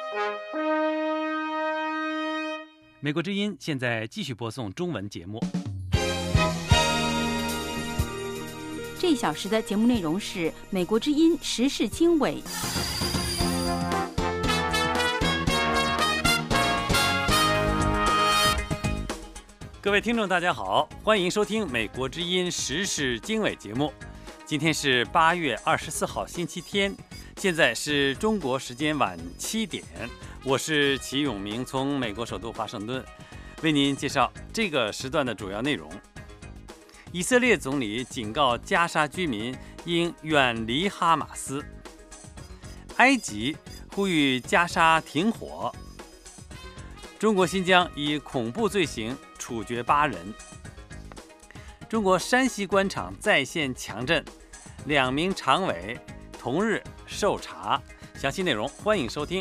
美国之音现在继续播送中文节目。 这一小时的节目内容是美国之音时事经纬。 各位听众大家好，欢迎收听美国之音时事经纬节目。今天是8月24号星期天，现在是中国时间晚7点，我是齐永明，从美国首都华盛顿为您介绍这个时段的主要内容。以色列总理警告加沙居民应远离哈马斯。埃及呼吁加沙停火。中国新疆以恐怖罪行处决8人。中国山西官场再现强震，2名常委同日受查。详细内容欢迎收听。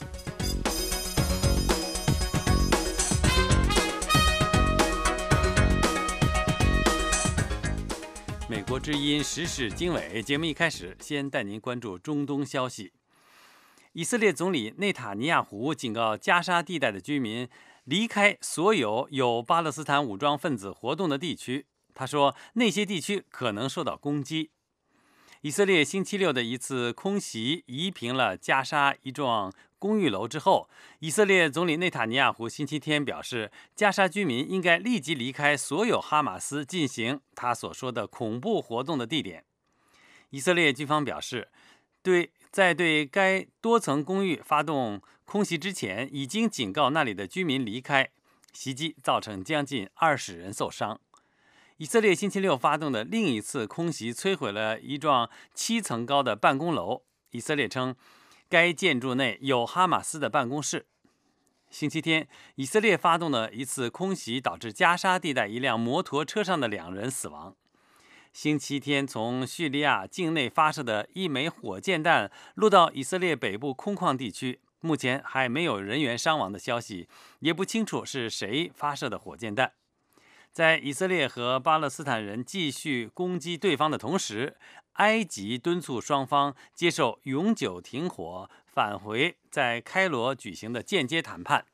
美国之音时事经纬节目一开始，先带您关注中东消息。以色列总理内塔尼亚胡警告加沙地带的居民离开所有有巴勒斯坦武装分子活动的地区。他说，那些地区可能受到攻击。以色列星期六的一次空袭夷平了加沙一幢公寓楼之后，以色列总理内塔尼亚胡星期天表示，加沙居民应该立即离开所有哈马斯进行他所说的恐怖活动的地点。以色列军方表示，在对该多层公寓发动空袭之前，已经警告那里的居民离开。袭击造成将近20人受伤。以色列星期六发动的另一次空袭摧毁了一幢7层高的办公楼。以色列称，该建筑内有哈马斯的办公室。星期天，以色列发动的一次空袭导致加沙地带一辆摩托车上的2人死亡。星期天，从叙利亚境内发射的一枚火箭弹落到以色列北部空旷地区，目前还没有人员伤亡的消息，也不清楚是谁发射的火箭弹。在以色列和巴勒斯坦人继续攻击对方的同时，埃及敦促双方接受永久停火，返回在开罗举行的间接谈判。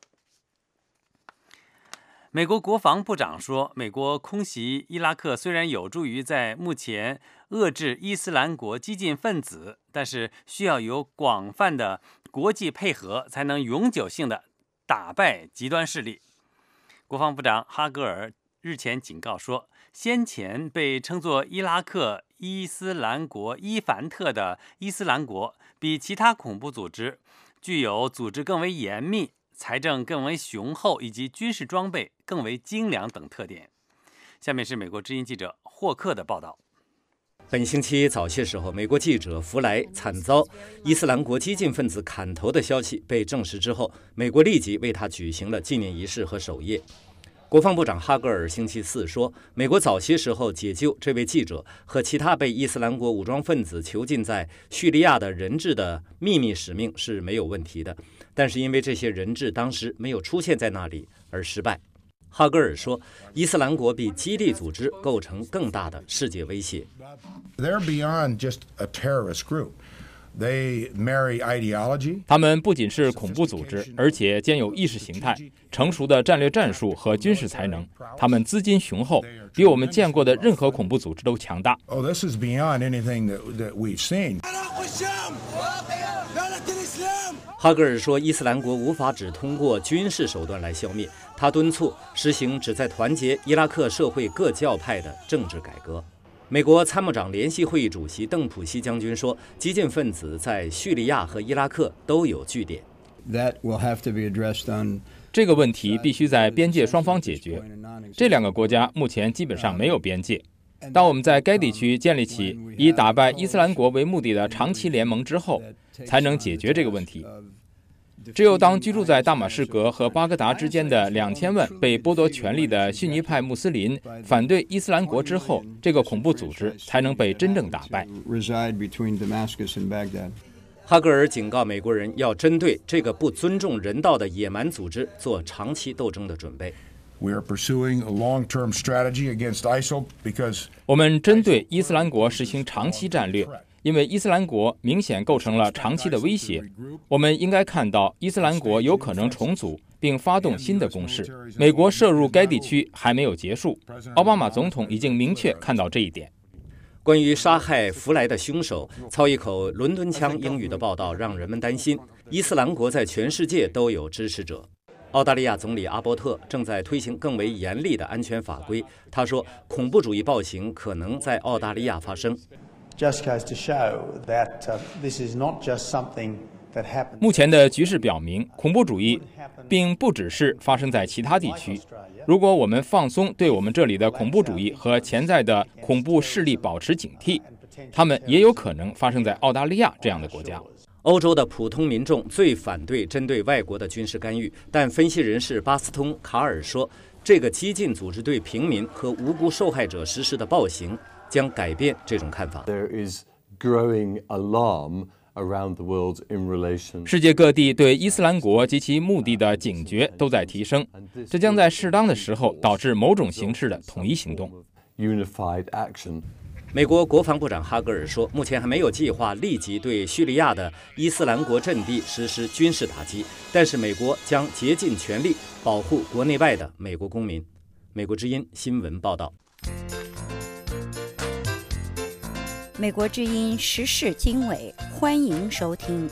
美国国防部长说，美国空袭伊拉克虽然有助于在目前遏制伊斯兰国激进分子，但是需要有广泛的国际配合，才能永久性的打败极端势力。国防部长哈格尔日前警告说，先前被称作伊拉克伊斯兰国伊凡特的伊斯兰国，比其他恐怖组织具有组织更为严密、财政更为雄厚以及军事装备更为精良等特点。下面是美国之音记者霍克的报道。 本星期早些时候，美国记者弗莱惨遭伊斯兰国激进分子砍头的消息被证实之后，美国立即为他举行了纪念仪式和守夜。国防部长哈格尔星期四说，美国早些时候解救这位记者和其他被伊斯兰国武装分子囚禁在叙利亚的人质的秘密使命是没有问题的，但是因为这些人质当时没有出现在那里而失败。哈格尔说，伊斯兰国比基地组织构成更大的世界威胁。 They're beyond just a terrorist group. They marry ideology. 他们不仅是恐怖组织，而且兼有意识形态、成熟的战略战术和军事才能。他们资金雄厚，比我们见过的任何恐怖组织都强大。 Oh, this is beyond anything that we've seen. 哈格尔说，伊斯兰国无法只通过军事手段来消灭。他敦促实行旨在团结伊拉克社会各教派的政治改革。美国参谋长联席会议主席邓普西将军说，激进分子在叙利亚和伊拉克都有据点。 这个问题必须在边界双方解决。这2个国家目前基本上没有边界。当我们在该地区建立起以打败伊斯兰国为目的的长期联盟之后，才能解决这个问题。只有当居住在大马士革和巴格达之间的2000万被剥夺权利的逊尼派穆斯林反对伊斯兰国之后，这个恐怖组织才能被真正打败。 哈格尔警告美国人要针对这个不尊重人道的野蛮组织做长期斗争的准备。 我们针对伊斯兰国实行长期战略， 因为伊斯兰国明显构成了长期的威胁。我们应该看到伊斯兰国有可能重组并发动新的攻势。美国涉入该地区还没有结束，奥巴马总统已经明确看到这一点。 关于杀害弗莱的凶手操一口伦敦腔英语的报道让人们担心，伊斯兰国在全世界都有支持者。澳大利亚总理阿伯特正在推行更为严厉的安全法规。他说，恐怖主义暴行可能在澳大利亚发生。 目前的局势表明，恐怖主义并不只是发生在其他地区。如果我们放松对我们这里的恐怖主义和潜在的恐怖势力保持警惕，他们也有可能发生在澳大利亚这样的国家。 欧洲的普通民众最反对针对外国的军事干预，但分析人士巴斯通·卡尔说，这个激进组织对平民和无辜受害者实施的暴行将改变这种看法。 世界各地对伊斯兰国及其目的的警觉都在提升，这将在适当的时候导致某种形式的统一行动。 美国国防部长哈格尔说，目前还没有计划立即对叙利亚的伊斯兰国阵地实施军事打击，但是美国将竭尽全力保护国内外的美国公民。美国之音新闻报道。 美国之音时事经纬，欢迎收听。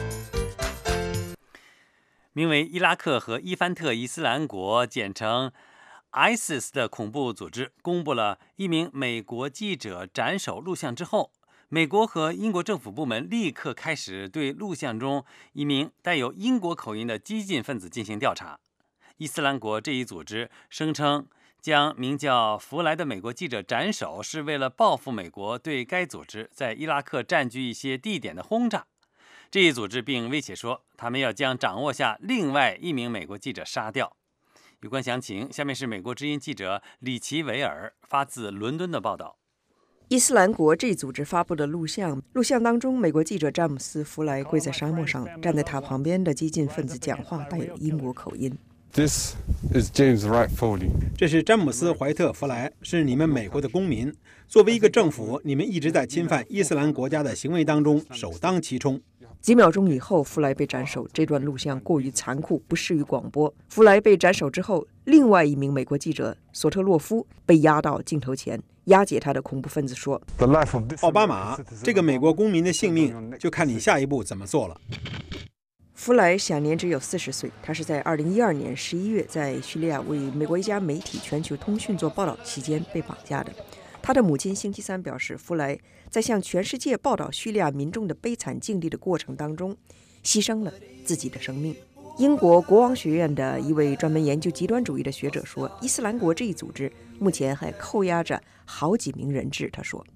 名为伊拉克和伊凡特伊斯兰国，简称 ISIS 的恐怖组织公布了一名美国记者斩首录像之后，美国和英国政府部门立刻开始对录像中一名带有英国口音的激进分子进行调查。伊斯兰国这一组织声称，将名叫弗莱的美国记者斩首是为了报复美国对该组织在伊拉克占据一些地点的轰炸。这一组织并威胁说，他们要将掌握下另外一名美国记者杀掉。有关详情，下面是美国之音记者里奇维尔发自伦敦的报道。 伊斯兰国这组织发布的录像当中，美国记者詹姆斯·弗莱跪在沙漠上，站在他旁边的激进分子讲话带有英国口音。 This is James Wright Foley. 这是詹姆斯·怀特·弗莱，是你们美国的公民。作为一个政府，你们一直在侵犯伊斯兰国家的行为当中首当其冲。 几秒钟以后，弗莱被斩首。这段录像过于残酷，不适于广播。弗莱被斩首之后，另外一名美国记者索特洛夫被押到镜头前。押解他的恐怖分子说：“ 奥巴马，这个美国公民的性命就看你下一步怎么做了。” 弗莱享年只有40岁，他是在2012年11月在叙利亚为美国一家媒体全球通讯做报道期间被绑架的。他的母亲星期三表示，弗莱在向全世界报道叙利亚民众的悲惨境地的过程当中，牺牲了自己的生命。英国国王学院的一位专门研究极端主义的学者说，伊斯兰国这一组织目前还扣押着好几名人质。他说，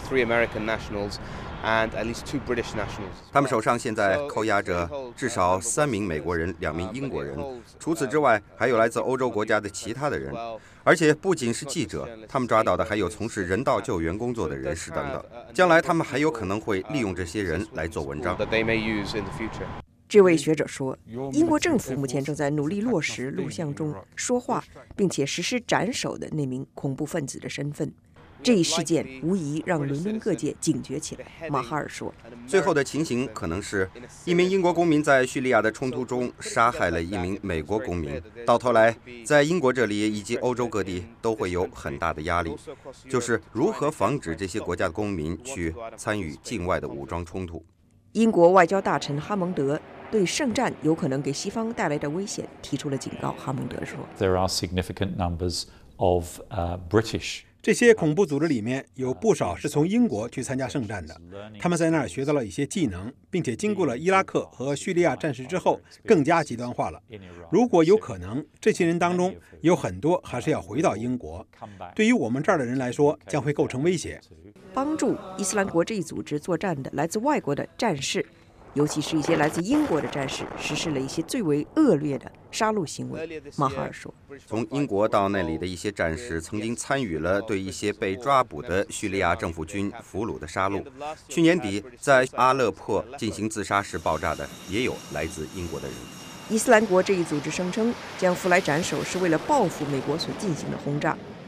他们手上现在扣押着至少3名美国人、2名英国人，除此之外还有来自欧洲国家的其他的人，而且不仅是记者，他们抓到的还有从事人道救援工作的人士等等。将来他们还有可能会利用这些人来做文章。 这位学者说，英国政府目前正在努力落实录像中说话并且实施斩首的那名恐怖分子的身份。这一事件无疑让伦敦各界警觉起来。马哈尔说， 最后的情形可能是一名英国公民在叙利亚的冲突中杀害了一名美国公民，到头来在英国这里以及欧洲各地都会有很大的压力，就是如何防止这些国家的公民去参与境外的武装冲突。 英国外交大臣哈蒙德对圣战有可能给西方带来的危险提出了警告。哈蒙德说， There are significant numbers of British 这些恐怖组织里面有不少是从英国去参加圣战的，他们在那儿学到了一些技能，并且经过了伊拉克和叙利亚战事之后更加极端化了。如果有可能，这些人当中有很多还是要回到英国，对于我们这儿的人来说将会构成威胁。 帮助伊斯兰国这一组织作战的来自外国的战士，尤其是一些来自英国的战士，实施了一些最为恶劣的杀戮行为。马哈尔说， 从英国到那里的一些战士曾经参与了对一些被抓捕的叙利亚政府军俘虏的杀戮。去年底在阿勒颇进行自杀式爆炸的也有来自英国的人。 伊斯兰国这一组织声称，将弗莱斩首是为了报复美国所进行的轰炸。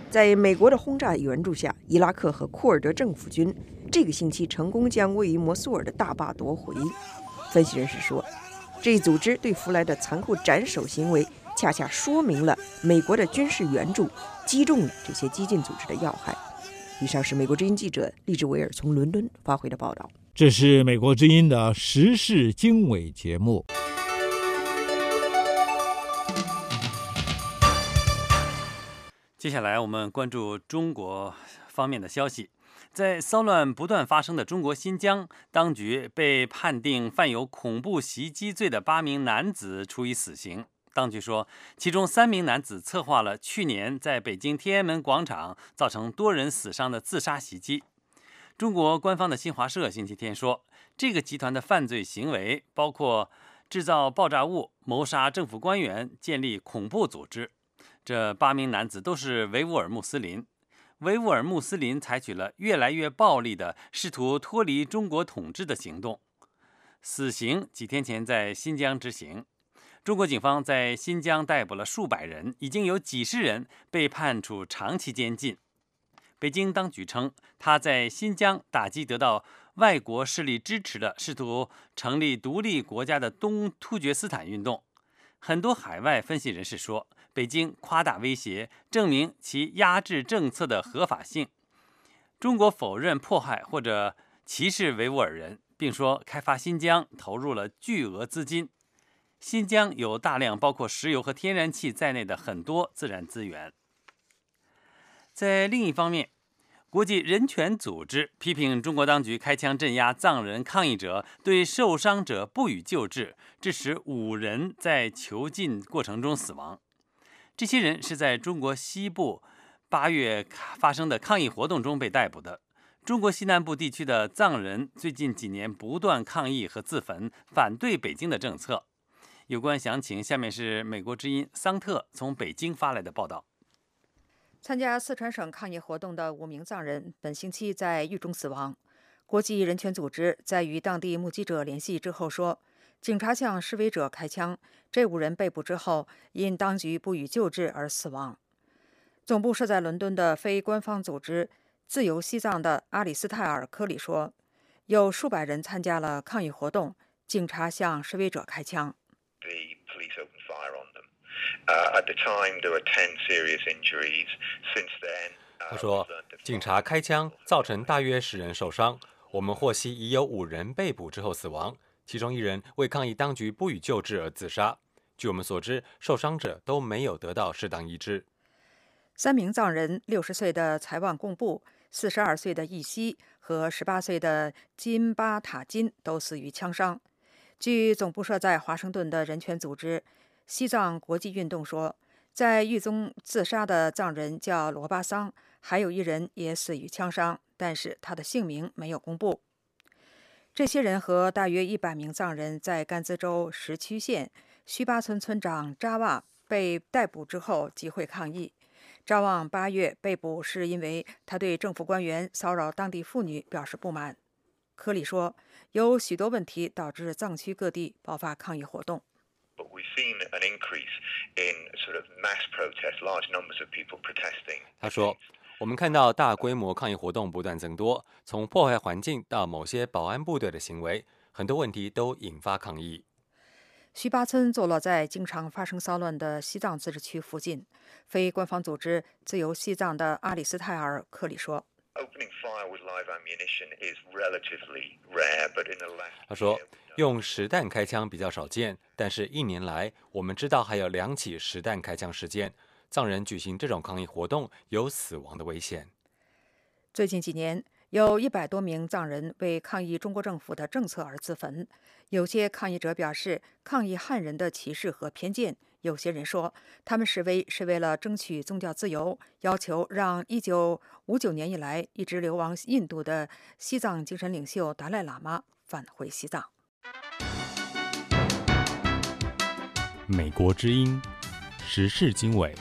在美国的轰炸援助下，伊拉克和库尔德政府军这个星期成功将位于摩苏尔的大坝夺回。分析人士说，这一组织对弗莱的残酷斩首行为恰恰说明了美国的军事援助击中了这些激进组织的要害。以上是美国之音记者利兹维尔从伦敦发回的报道。 这是美国之音的时事经纬节目。 接下来我们关注中国方面的消息。在骚乱不断发生的中国新疆，当局被判定犯有恐怖袭击罪的8名男子处以死刑。当局说，其中3名男子策划了去年在北京天安门广场造成多人死伤的自杀袭击。中国官方的新华社星期天说，这个集团的犯罪行为包括制造爆炸物、谋杀政府官员、建立恐怖组织。这8名男子都是维吾尔穆斯林。维吾尔穆斯林采取了越来越暴力的试图脱离中国统治的行动。死刑几天前在新疆执行。中国警方在新疆逮捕了数百人，已经有几十人被判处长期监禁。北京当局称，他在新疆打击得到外国势力支持的试图成立独立国家的东突厥斯坦运动。很多海外分析人士说，北京夸大威胁，证明其压制政策的合法性。中国否认迫害或者歧视维吾尔人，并说开发新疆投入了巨额资金。新疆有大量包括石油和天然气在内的很多自然资源。在另一方面，国际人权组织批评中国当局开枪镇压藏人抗议者，对受伤者不予救治，致使5人在囚禁过程中死亡。这些人是在中国西部8月发生的抗议活动中被逮捕的。中国西南部地区的藏人最近几年不断抗议和自焚，反对北京的政策。有关详情，下面是美国之音桑特从北京发来的报道。 参加四川省抗议活动的5名藏人本星期在狱中死亡。国际人权组织在与当地目击者联系之后说，警察向示威者开枪，这5人被捕之后因当局不予救治而死亡。总部设在伦敦的非官方组织自由西藏的阿里斯泰尔·科里说，有数百人参加了抗议活动，警察向示威者开枪。 他说，警察开枪造成大约10人受伤，我们获悉已有5人被捕之后死亡，其中1人为抗议当局不予救治而自杀。据我们所知，受伤者都没有得到适当医治。 3名藏人，60岁的才旺贡布、42岁的易西和18岁的金巴塔金都死于枪伤。据总部设在华盛顿的人权组织西藏国际运动说，在狱中自杀的藏人叫罗巴桑，还有1人也死于枪伤，但是他的姓名没有公布。这些人和大约100名藏人在甘孜州什曲县须巴村村长扎旺被逮捕之后集会抗议。扎旺8月被捕是因为他对政府官员骚扰当地妇女表示不满。科里说，有许多问题导致藏区各地爆发抗议活动。 他说，我们看到大规模抗议活动不断增多，从破坏环境到某些保安部队的行为，很多问题都引发抗议。 须巴村坐落在经常发生骚乱的西藏自治区附近。非官方组织自由西藏的阿里斯泰尔·克里说， 他说，用实弹开枪比较少见，但是1年来我们知道还有2起实弹开枪事件。藏人举行这种抗议活动有死亡的危险。 最近几年，有100多名藏人为抗议中国政府的政策而自焚。有些抗议者表示抗议汉人的歧视和偏见，有些人说他们示威是为了争取宗教自由，要求让1959年以来一直流亡印度的西藏精神领袖达赖喇嘛返回西藏。 美国之音时事经纬。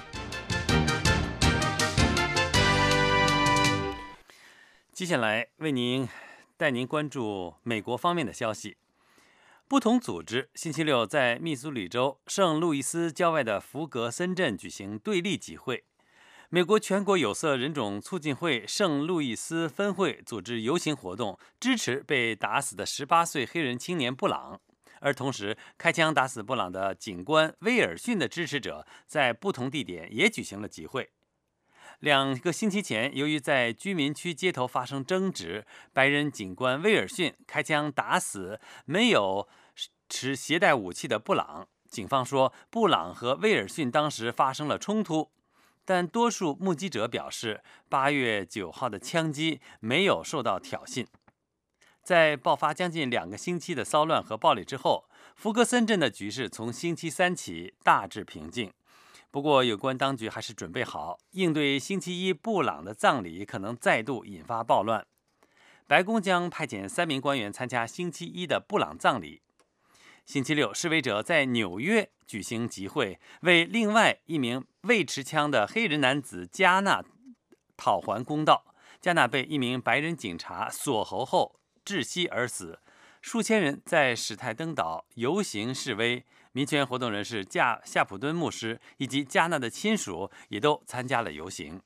接下来带您关注美国方面的消息。不同组织星期六在密苏里州圣路易斯郊外的弗格森镇举行对立集会。 美国全国有色人种促进会圣路易斯分会组织游行活动，支持被打死的18岁黑人青年布朗。而同时，开枪打死布朗的警官威尔逊的支持者在不同地点也举行了集会。2个星期前，由于在居民区街头发生争执，白人警官威尔逊开枪打死没有携带武器的布朗。警方说，布朗和威尔逊当时发生了冲突。但多数目击者表示，8月9号的枪击没有受到挑衅。在爆发将近2个星期的骚乱和暴力之后，弗格森镇的局势从星期3起大致平静。不过，有关当局还是准备好应对星期一布朗的葬礼可能再度引发暴乱。白宫将派遣3名官员参加星期一的布朗葬礼。星期六，示威者在纽约举行集会，为另外一名未持枪的黑人男子加纳讨还公道。加纳被一名白人警察锁喉后窒息而死。数千人在史泰登岛游行示威，民权活动人士夏普敦牧师以及加纳的亲属也都参加了游行。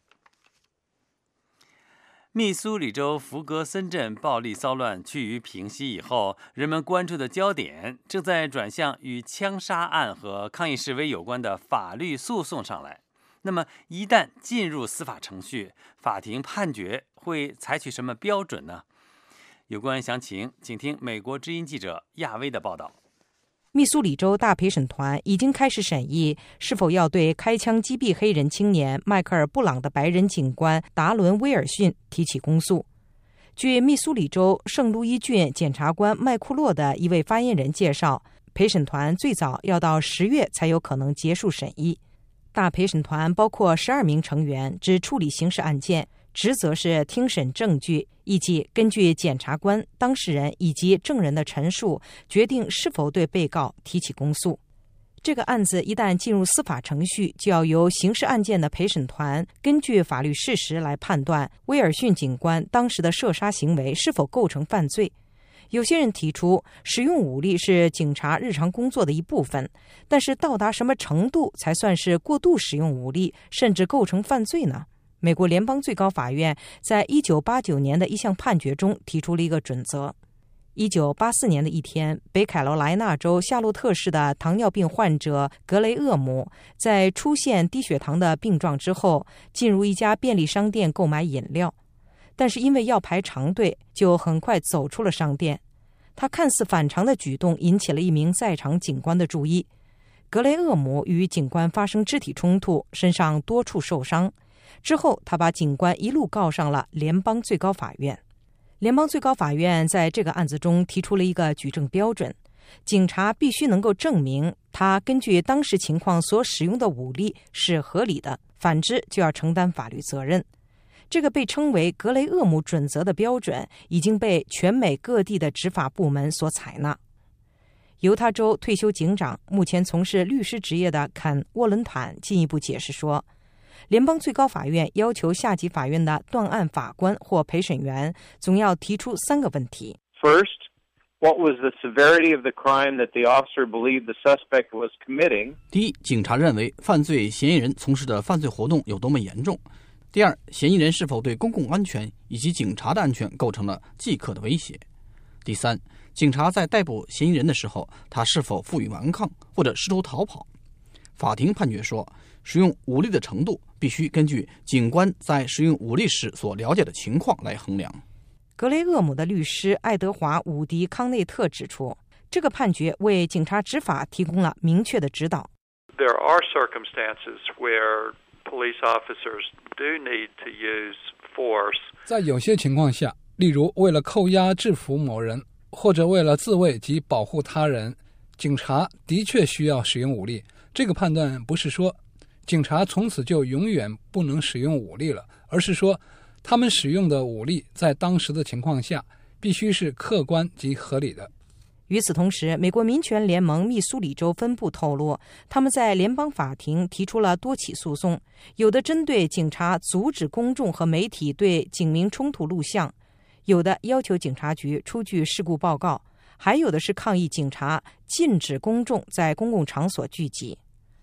密苏里州弗格森镇暴力骚乱趋于平息以后，人们关注的焦点正在转向与枪杀案和抗议示威有关的法律诉讼上来。那么，一旦进入司法程序，法庭判决会采取什么标准呢？有关详情，请听美国之音记者亚威的报道。 密苏里州大陪审团已经开始审议是否要对开枪击毙黑人青年迈克尔·布朗的白人警官达伦·威尔逊提起公诉。据密苏里州圣路易郡检察官麦库洛的一位发言人介绍，陪审团最早要到10月才有可能结束审议。大陪审团包括12名成员，只处理刑事案件，职责是听审证据，以及根据检察官、当事人以及证人的陈述，决定是否对被告提起公诉。这个案子一旦进入司法程序，就要由刑事案件的陪审团根据法律事实来判断威尔逊警官当时的射杀行为是否构成犯罪。有些人提出，使用武力是警察日常工作的一部分，但是到达什么程度才算是过度使用武力，甚至构成犯罪呢？美国联邦最高法院在1989年的一项判决中提出了一个准则。1984年的一天，北卡罗来纳州夏洛特市的糖尿病患者格雷厄姆在出现低血糖的病状之后，进入一家便利商店购买饮料，但是因为要排长队，就很快走出了商店。他看似反常的举动引起了一名在场警官的注意。格雷厄姆与警官发生肢体冲突，身上多处受伤。之后，他把警官一路告上了联邦最高法院。联邦最高法院在这个案子中提出了一个举证标准：警察必须能够证明他根据当时情况所使用的武力是合理的，反之就要承担法律责任。这个被称为格雷厄姆准则的标准已经被全美各地的执法部门所采纳。犹他州退休警长、目前从事律师职业的肯·沃伦坦进一步解释说，联邦最高法院要求下级法院的断案法官或陪审员总要提出3个问题。 First, what was the severity of the crime that the officer believed the suspect was committing? 第一，警察认为犯罪嫌疑人从事的犯罪活动有多么严重。第二，嫌疑人是否对公共安全以及警察的安全构成了即刻的威胁。第三，警察在逮捕嫌疑人的时候，他是否负隅顽抗或者试图逃跑。法庭判决说，使用武力的程度必须根据警官在使用武力时所了解的情况来衡量。 格雷厄姆的律师爱德华·伍迪·康内特指出，这个判决为警察执法提供了明确的指导。 There are circumstances where police officers do need to use force. 在有些情况下，例如为了扣押制服某人，或者为了自卫及保护他人，警察的确需要使用武力。这个判断不是说警察从此就永远不能使用武力了，而是说他们使用的武力在当时的情况下必须是客观及合理的。 与此同时，美国民权联盟密苏里州分部透露，他们在联邦法庭提出了多起诉讼，有的针对警察阻止公众和媒体对警民冲突录像，有的要求警察局出具事故报告，还有的是抗议警察禁止公众在公共场所聚集。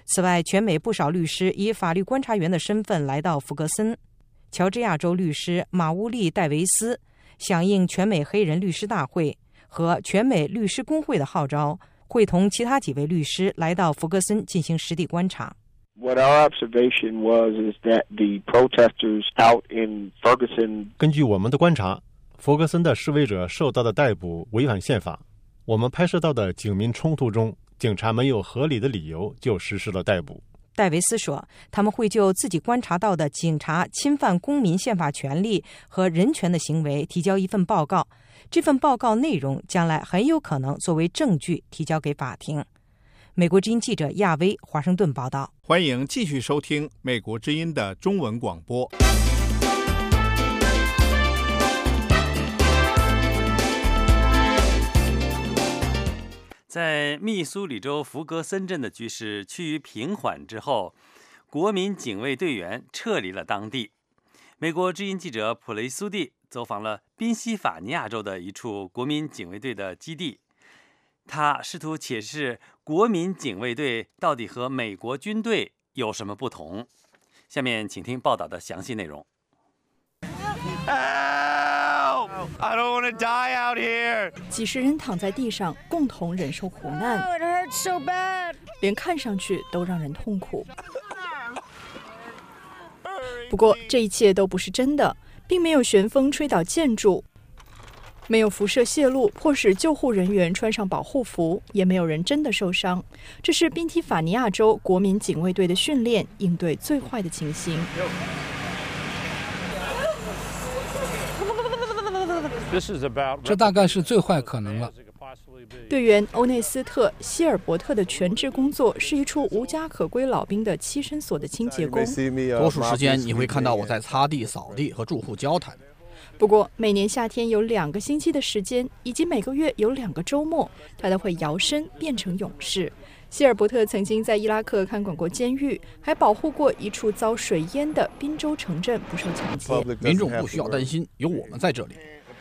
此外，全美不少律师以法律观察员的身份来到弗格森。乔治亚州律师马乌利·戴维斯响应全美黑人律师大会和全美律师工会的号召，会同其他几位律师来到弗格森进行实地观察。 What our observation was is that the protesters out in Ferguson. 根据我们的观察，弗格森的示威者受到的逮捕违反宪法。我们拍摄到的警民冲突中，警察没有合理的理由就实施了逮捕。 戴维斯说，他们会就自己观察到的警察侵犯公民宪法权利和人权的行为提交一份报告，这份报告内容将来很有可能作为证据提交给法庭。美国之音记者亚威华盛顿报道。 欢迎继续收听美国之音的中文广播。 在密苏里州弗格森镇的局势趋于平缓之后，国民警卫队员撤离了当地。美国之音记者普雷苏蒂走访了宾夕法尼亚州的一处国民警卫队的基地，他试图解释国民警卫队到底和美国军队有什么不同。下面请听报道的详细内容。 I don't want to die out here. 几十人躺在地上，共同忍受苦难。 It hurts so bad. 连看上去都让人痛苦。不过，这一切都不是真的，并没有旋风吹倒建筑，没有辐射泄露迫使救护人员穿上保护服，也没有人真的受伤。这是宾夕法尼亚州国民警卫队的训练，应对最坏的情形。 这大概是最坏可能了。 队员欧内斯特·希尔伯特的全职工作是一处无家可归老兵的栖身所的清洁工。 多数时间你会看到我在擦地、扫地和住户交谈。 不过，每年夏天有2个星期的时间，以及每个月有2个周末，他都会摇身变成勇士。希尔伯特曾经在伊拉克看管过监狱，还保护过一处遭水淹的宾州城镇不受抢劫。 民众不需要担心，有我们在这里。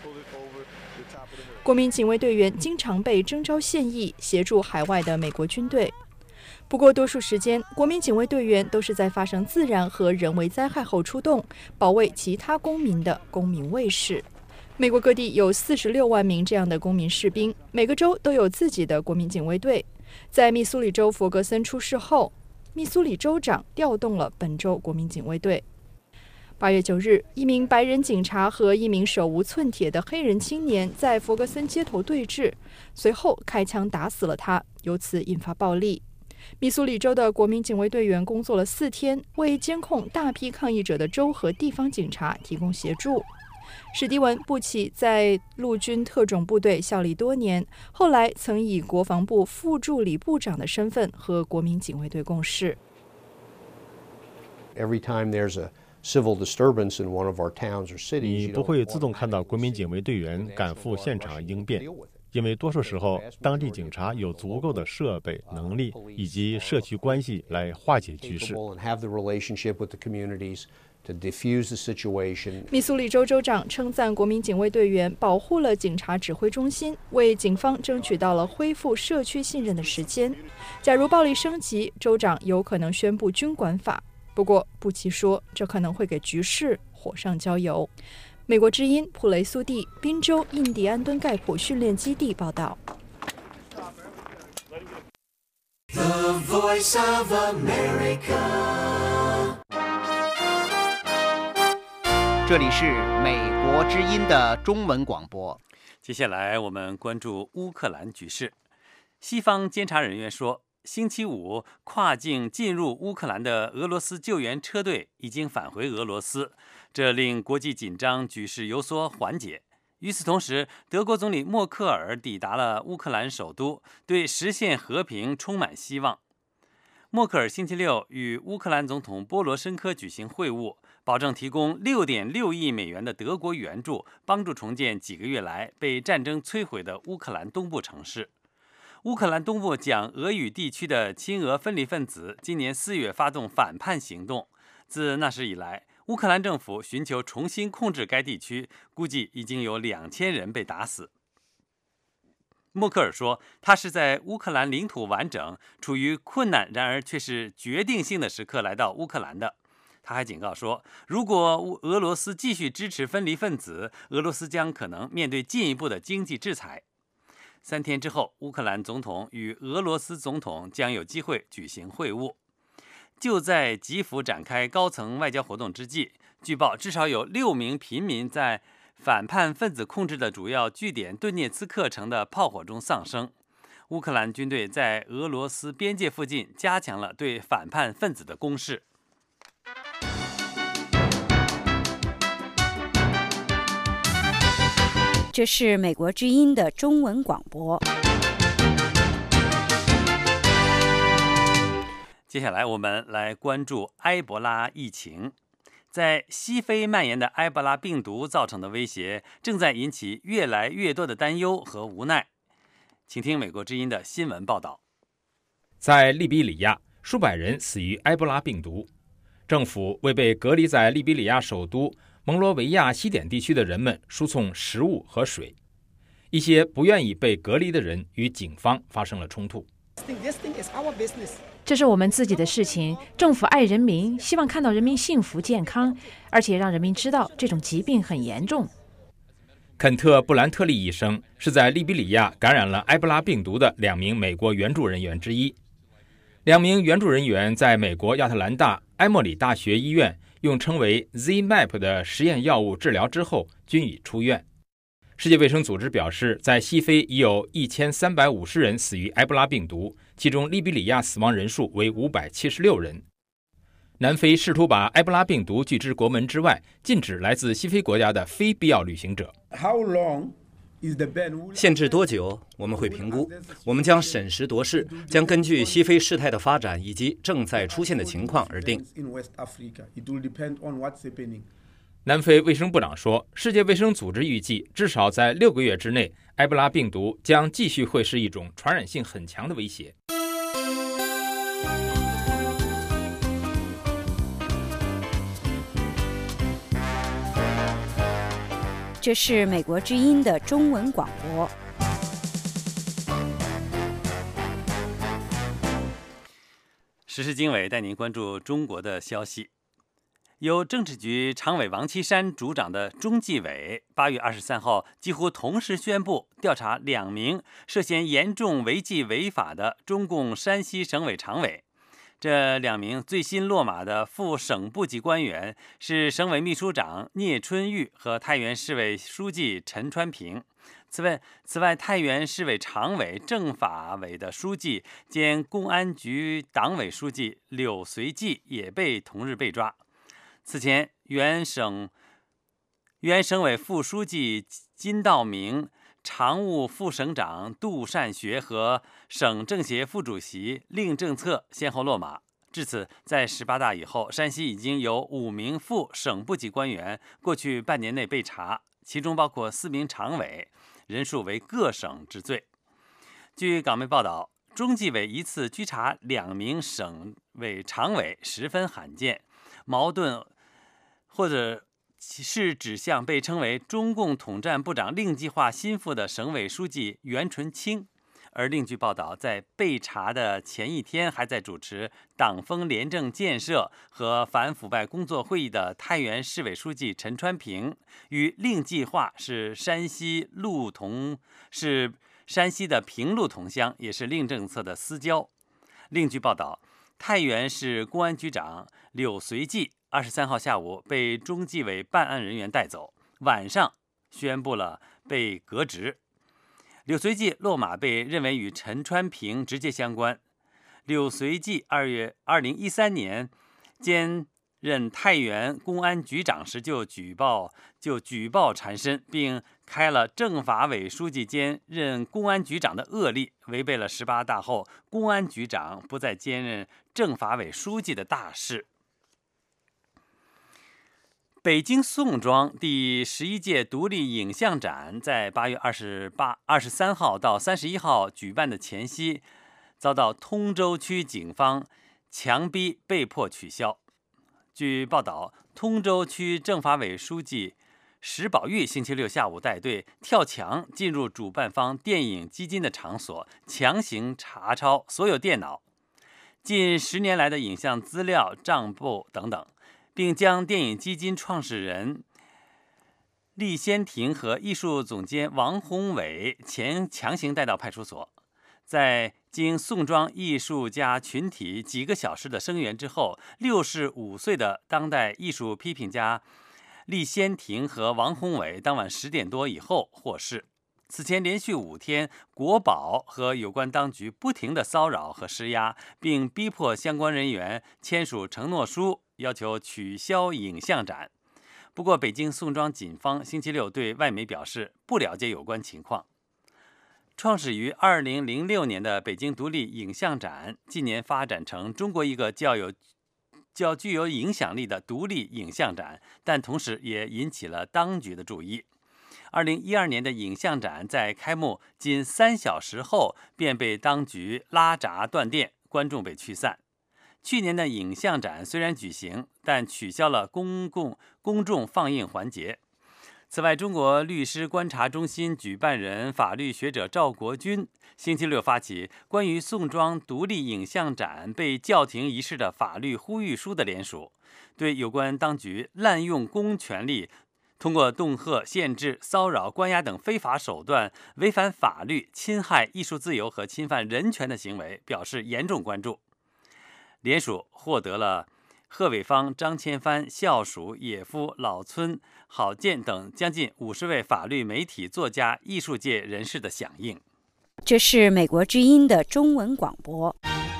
国民警卫队员经常被征召现役，协助海外的美国军队。不过，多数时间，国民警卫队员都是在发生自然和人为灾害后出动，保卫其他公民的公民卫士。美国各地有46万名这样的公民士兵，每个州都有自己的国民警卫队。在密苏里州弗格森出事后，密苏里州长调动了本州国民警卫队。8月9日，一名白人警察和一名手无寸铁的黑人青年在弗格森街头对峙，随后开枪打死了他，由此引发暴力。密苏里州的国民警卫队员工作了4天，为监控大批抗议者的州和地方警察提供协助。史蒂文·布奇在陆军特种部队效力多年，后来曾以国防部副助理部长的身份和国民警卫队共事。 你不会自动看到国民警卫队员赶赴现场应变，因为多数时候当地警察有足够的设备、能力以及社区关系来化解局势。 密苏里州州长称赞国民警卫队员保护了警察指挥中心，为警方争取到了恢复社区信任的时间。假如暴力升级，州长有可能宣布军管法。不过，布奇说，这可能会给局势火上浇油。美国之音普雷苏蒂，宾州印第安敦盖普训练基地报道。 The Voice of America. 这里是美国之音的中文广播。 接下来我们关注乌克兰局势。西方监察人员说，星期五跨境进入乌克兰的俄罗斯救援车队已经返回俄罗斯，这令国际紧张局势有所缓解。与此同时，德国总理默克尔抵达了乌克兰首都，对实现和平充满希望。默克尔星期六与乌克兰总统波罗申科举行会晤，保证提供6.6亿美元的德国援助，帮助重建几个月来被战争摧毁的乌克兰东部城市。乌克兰东部讲俄语地区的亲俄分离分子今年4月发动反叛行动，自那时以来，乌克兰政府寻求重新控制该地区，估计已经有2000人被打死。 默克尔说，他是在乌克兰领土完整、处于困难然而却是决定性的时刻来到乌克兰的。他还警告说，如果俄罗斯继续支持分离分子，俄罗斯将可能面对进一步的经济制裁。3天之后，乌克兰总统与俄罗斯总统将有机会举行会晤。就在基辅展开高层外交活动之际，据报至少有6名平民在反叛分子控制的主要据点顿涅茨克城的炮火中丧生。乌克兰军队在俄罗斯边界附近加强了对反叛分子的攻势。 这是美国之音的中文广播。 接下来我们来关注埃博拉疫情。在西非蔓延的埃博拉病毒造成的威胁，正在引起越来越多的担忧和无奈。请听美国之音的新闻报道。 在利比里亚，数百人死于埃博拉病毒。政府为被隔离在利比里亚首都蒙罗维亚西点地区的人们输送食物和水。一些不愿意被隔离的人与警方发生了冲突。 这是我们自己的事情，政府爱人民，希望看到人民幸福健康，而且让人民知道这种疾病很严重。 肯特·布兰特利医生是在利比里亚感染了埃博拉病毒的2名美国援助人员之一。2名援助人员在美国亚特兰大埃默里大学医院用称为 ZMapp 的实验药物治疗之后均已出院。世界卫生组织表示，在西非已有1350人死于埃博拉病毒，其中利比里亚死亡人数为576人。南非试图把埃博拉病毒拒之国门之外，禁止来自西非国家的非必要旅行者。 限制多久？我们会评估，我们将审时度势，将根据西非事态的发展以及正在出现的情况而定。 南非卫生部长说，世界卫生组织预计至少在6个月之内，埃博拉病毒将继续会是一种传染性很强的威胁。 这是美国之音的中文广播。 时事经纬带您关注中国的消息。由政治局常委王岐山主掌的中纪委8月23号几乎同时宣布调查2名涉嫌严重违纪违法的中共山西省委常委。这2名最新落马的副省部级官员是省委秘书长聂春玉和太原市委书记陈川平。此外，太原市委常委、政法委的书记兼公安局党委书记柳随纪也被同日被抓。此前，原省委副书记金道明、常务副省长杜善学和省政协副主席令政策先后落马。至此，在18大以后，山西已经有5名副省部级官员过去半年内被查，其中包括4名常委，人数为各省之最。据港媒报道，中纪委一次拘查2名省委常委十分罕见，矛盾或者是指向被称为中共统战部长令计划心腹的省委书记袁纯清。而另据报道，在被查的前一天还在主持党风廉政建设和反腐败工作会议的太原市委书记陈川平，与令计划是山西的平陆同乡，也是令政策的私交。另据报道，太原市公安局长柳随纪23号下午被中纪委办案人员带走，晚上宣布了被革职。柳随纪落马被认为与陈川平直接相关。柳随纪2013年兼任太原公安局长时就举报缠身，并开了政法委书记兼任公安局长的恶例，违背了18大后公安局长不再兼任政法委书记的大事。北京宋庄第11届独立影像展在8月23号到31号举办的前夕，遭到通州区警方强逼被迫取消。据报道，通州区政法委书记石宝玉星期六下午带队跳墙进入主办方电影基金的场所，强行查抄所有电脑、近10年来的影像资料、账簿等等，并将电影基金创始人厉先廷和艺术总监王宏伟强行带到派出所。在经宋庄艺术家群体几个小时的声援之后，65岁的当代艺术批评家厉先廷和王宏伟当晚10点多以后获释。此前连续5天，国保和有关当局不停地骚扰和施压，并逼迫相关人员签署承诺书，要求取消影像展。不过，北京宋庄警方星期六对外媒表示不了解有关情况。创始于2006年的北京独立影像展，近年发展成中国一个较具有影响力的独立影像展，但同时也引起了当局的注意。2012年的影像展在开幕仅3小时后便被当局拉闸断电，观众被驱散。去年的影像展虽然举行，但取消了公众放映环节。此外，中国律师观察中心举办人、法律学者赵国军星期六发起关于宋庄独立影像展被叫停一事的法律呼吁书的联署，对有关当局滥用公权力，通过恫吓、限制、骚扰、关押等非法手段，违反法律、侵害艺术自由和侵犯人权的行为表示严重关注。联署获得了贺伟方、张千帆、校属、野夫、老村、郝建等将近50位法律、媒体、作家、艺术界人士的响应。 这是美国之音的中文广播。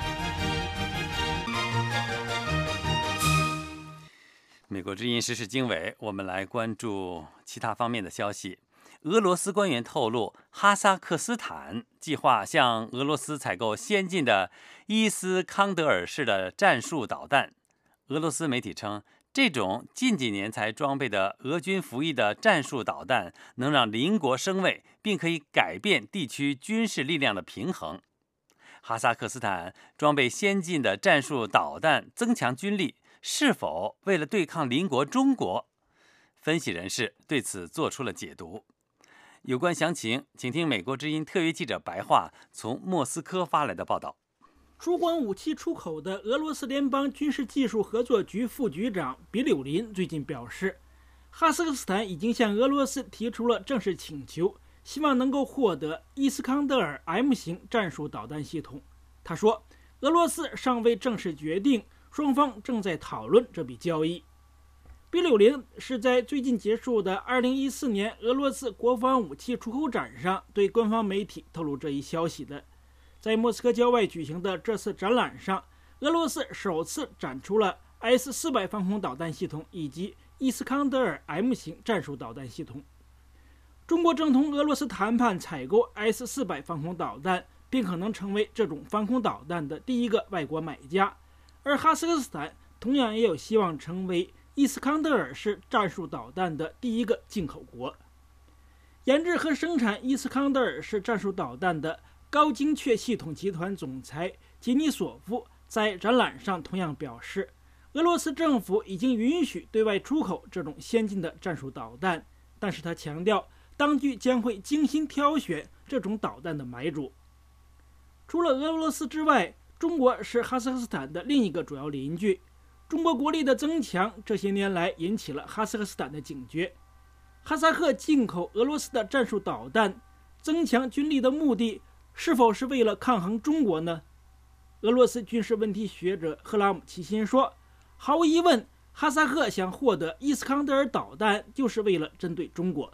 美国之音时事经纬，我们来关注其他方面的消息。俄罗斯官员透露，哈萨克斯坦计划向俄罗斯采购先进的伊斯康德尔式的战术导弹。俄罗斯媒体称，这种近几年才装备的俄军服役的战术导弹能让邻国生畏，并可以改变地区军事力量的平衡。哈萨克斯坦装备先进的战术导弹增强军力，是否为了对抗邻国中国？分析人士对此做出了解读。有关详情，请听美国之音特约记者白桦从莫斯科发来的报道。 主管武器出口的俄罗斯联邦军事技术合作局副局长比柳林最近表示，哈萨克斯坦已经向俄罗斯提出了正式请求，希望能够获得伊斯康德尔 M 型战术导弹系统。他说，俄罗斯尚未正式决定，双方正在讨论这笔交易。比柳林是在最近结束的2014年俄罗斯国防武器出口展上对官方媒体透露这一消息的。在莫斯科郊外举行的这次展览上，俄罗斯首次展出了 S-400 防空导弹系统以及伊斯康德尔 M 型战术导弹系统。中国正同俄罗斯谈判采购 S-400 防空导弹，并可能成为这种防空导弹的第一个外国买家。而哈萨克斯坦同样也有希望成为伊斯康德尔式战术导弹的第一个进口国。研制和生产伊斯康德尔式战术导弹的高精确系统集团总裁杰尼索夫在展览上同样表示，俄罗斯政府已经允许对外出口这种先进的战术导弹，但是他强调，当局将会精心挑选这种导弹的买主。除了俄罗斯之外，中国是哈萨克斯坦的另一个主要邻居。中国国力的增强这些年来引起了哈萨克斯坦的警觉。哈萨克进口俄罗斯的战术导弹，增强军力的目的是否是为了抗衡中国呢？俄罗斯军事问题学者赫拉姆齐辛说，毫无疑问，哈萨克想获得伊斯康德尔导弹就是为了针对中国。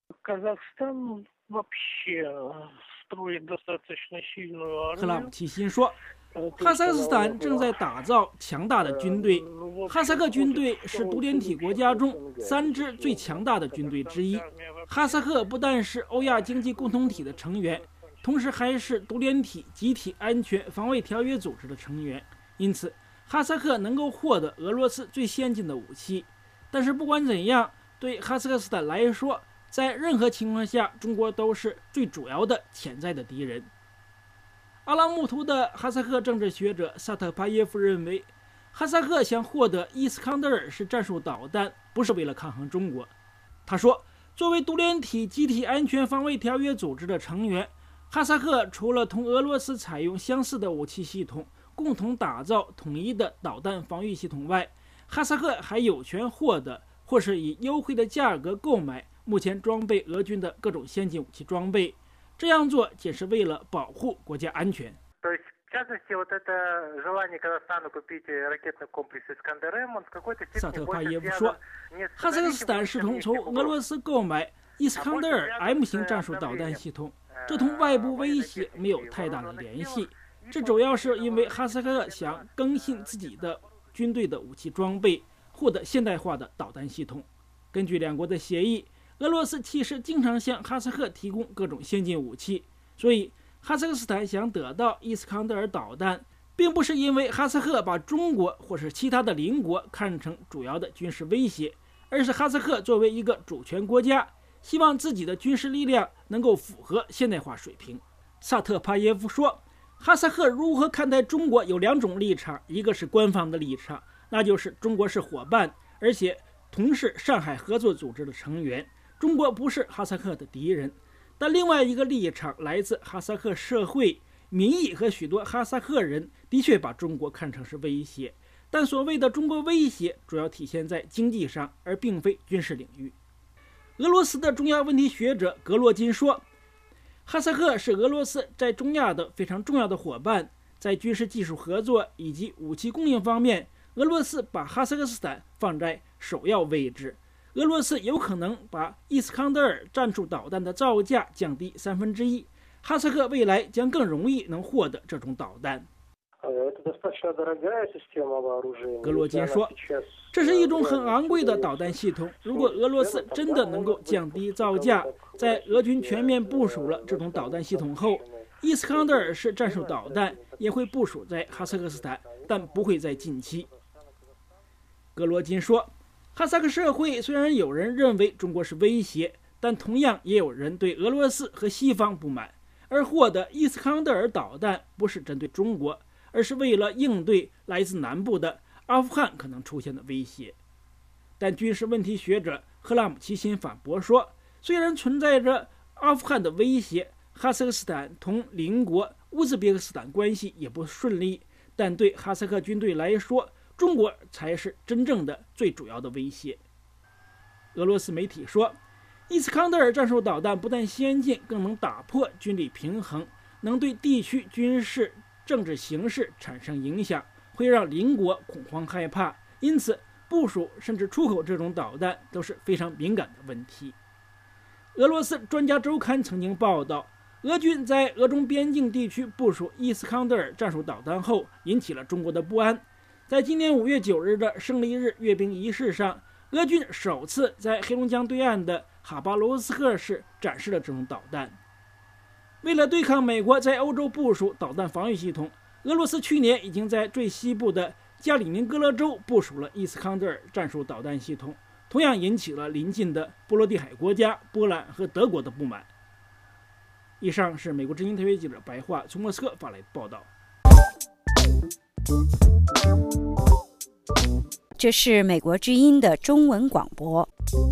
赫拉姆齐辛说，哈萨克斯坦正在打造强大的军队，哈萨克军队是独联体国家中3支最强大的军队之一。哈萨克不但是欧亚经济共同体的成员，同时还是独联体集体安全防卫条约组织的成员，因此哈萨克能够获得俄罗斯最先进的武器。但是不管怎样，对哈萨克斯坦来说，在任何情况下，中国都是最主要的潜在的敌人。阿拉木图的哈萨克政治学者萨特帕耶夫认为，哈萨克想获得伊斯康德尔式战术导弹，不是为了抗衡中国。 他说，作为独联体集体安全防卫条约组织的成员，哈萨克除了同俄罗斯采用相似的武器系统，共同打造统一的导弹防御系统外，哈萨克还有权获得或是以优惠的价格购买目前装备俄军的各种先进武器装备。这样做仅是为了保护国家安全。萨特帕耶夫说，哈萨克斯坦试图从俄罗斯购买伊斯康德尔 M 型战术导弹系统，这同外部威胁没有太大的联系。这主要是因为哈萨克想更新自己的军队的武器装备，获得现代化的导弹系统。根据两国的协议，俄罗斯其实经常向哈萨克提供各种先进武器，所以哈萨克斯坦想得到伊斯康德尔导弹，并不是因为哈萨克把中国或是其他的邻国看成主要的军事威胁，而是哈萨克作为一个主权国家，希望自己的军事力量能够符合现代化水平。萨特帕耶夫说，哈萨克如何看待中国有两种立场，一个是官方的立场，那就是中国是伙伴，而且同是上海合作组织的成员，中国不是哈萨克的敌人。但另外一个立场来自哈萨克社会民意和许多哈萨克人的确把中国看成是威胁，但所谓的中国威胁主要体现在经济上，而并非军事领域。俄罗斯的中亚问题学者格罗金说，哈萨克是俄罗斯在中亚的非常重要的伙伴，在军事技术合作以及武器供应方面，俄罗斯把哈萨克斯坦放在首要位置。俄罗斯有可能把伊斯康德尔战术导弹的造价降低1/3，哈萨克未来将更容易能获得这种导弹。格罗金说，这是一种很昂贵的导弹系统，如果俄罗斯真的能够降低造价，在俄军全面部署了这种导弹系统后，伊斯康德尔式战术导弹也会部署在哈萨克斯坦，但不会在近期。格罗金说，哈萨克社会虽然有人认为中国是威胁，但同样也有人对俄罗斯和西方不满，而获得伊斯康德尔导弹不是针对中国，而是为了应对来自南部的阿富汗可能出现的威胁。但军事问题学者赫拉姆齐辛反驳说，虽然存在着阿富汗的威胁，哈萨克斯坦同邻国乌兹别克斯坦关系也不顺利，但对哈萨克军队来说，中国才是真正的最主要的威胁。俄罗斯媒体说，伊斯康德尔战术导弹不但先进，更能打破军力平衡，能对地区军事政治形势产生影响，会让邻国恐慌害怕，因此部署甚至出口这种导弹都是非常敏感的问题。俄罗斯专家周刊曾经报道，俄军在俄中边境地区部署伊斯康德尔战术导弹后，引起了中国的不安。在今年5月9日的胜利日阅兵仪式上，俄军首次在黑龙江对岸的哈巴罗斯克市展示了这种导弹。为了对抗美国在欧洲部署导弹防御系统，俄罗斯去年已经在最西部的加里宁格勒州部署了伊斯康德尔战术导弹系统，同样引起了邻近的波罗的海国家波兰和德国的不满。以上是美国之音特约记者白桦从莫斯科发来的报道。 这是美国之音的中文广播。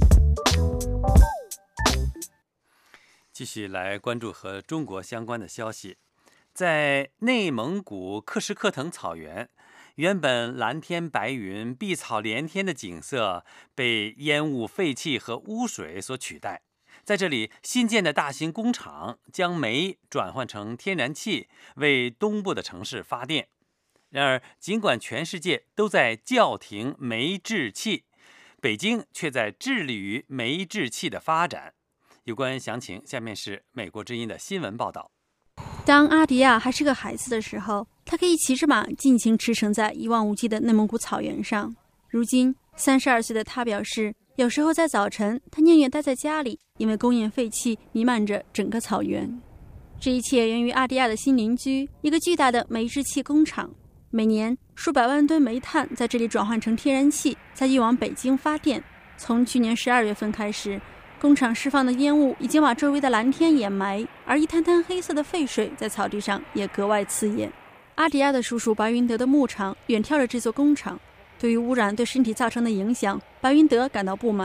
继续来关注和中国相关的消息。在内蒙古克什克腾草原，原本蓝天白云、碧草连天的景色被烟雾、废气和污水所取代。在这里，新建的大型工厂将煤转换成天然气，为东部的城市发电。然而，尽管全世界都在叫停煤制气，北京却在致力于煤制气的发展。有关详情，下面是美国之音的新闻报道。 当阿迪亚还是个孩子的时候，他可以骑着马尽情驰骋在一望无际的内蒙古草原上。如今，32岁的他表示，有时候在早晨，他宁愿待在家里，因为工业废气弥漫着整个草原。这一切源于阿迪亚的新邻居，一个巨大的煤制气工厂。每年数百万吨煤炭在这里转换成天然气，再运往北京发电。从去年12月份开始，工厂释放的烟雾已经把周围的蓝天掩埋，而一滩滩黑色的废水在草地上也格外刺眼。阿迪亚的叔叔白云德的牧场远眺着这座工厂，对于污染对身体造成的影响，白云德感到不满。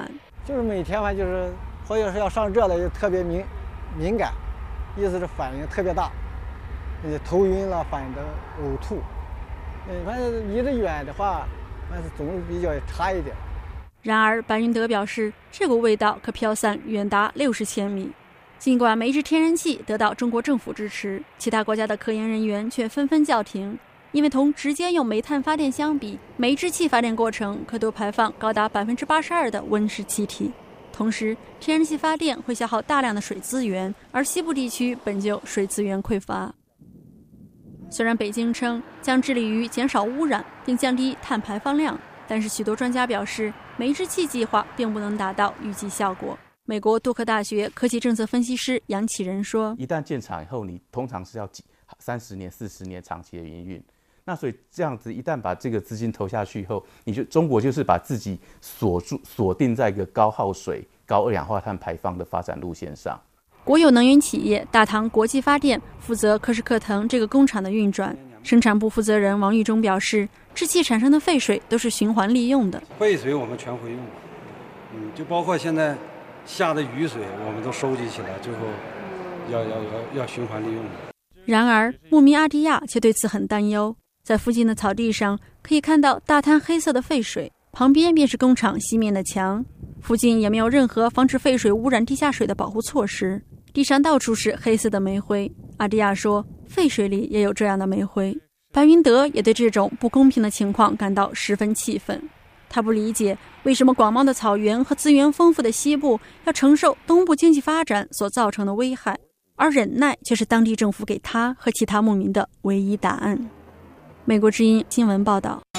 就是每天反正就是或者是要上热的就特别敏感，意思是反应特别大，头晕了，反应的呕吐。反正离得远的话，反正总比较差一点。 然而，白云德表示，这股味道可飘散远达60千米。尽管煤制天然气得到中国政府支持，其他国家的科研人员却纷纷叫停，因为同直接用煤炭发电相比，煤制气发电过程可多排放高达82%的温室气体。同时，天然气发电会消耗大量的水资源，而西部地区本就水资源匮乏。虽然北京称将致力于减少污染并降低碳排放量，但是许多专家表示，煤制气计划并不能达到预计效果。美国杜克大学科技政策分析师杨启仁说：“ 一旦建厂以后，你通常是要30年、40年长期的营运。那所以这样子，一旦把这个资金投下去以后，中国就是把自己锁定在一个高耗水、高二氧化碳排放的发展路线上。” 国有能源企业大唐国际发电负责科什克腾这个工厂的运转。生产部负责人王玉忠表示，制气产生的废水都是循环利用的。 废水我们全会用，就包括现在下的雨水，我们都收集起来，最后要循环利用的。 然而，牧民阿迪亚却对此很担忧。在附近的草地上，可以看到大滩黑色的废水，旁边便是工厂西面的墙，附近也没有任何防止废水污染地下水的保护措施，地上到处是黑色的煤灰。阿迪亚说，废水里也有这样的煤灰。白云德也对这种不公平的情况感到十分气愤。他不理解为什么广袤的草原和资源丰富的西部要承受东部经济发展所造成的危害，而忍耐却是当地政府给他和其他牧民的唯一答案。美国之音新闻报道。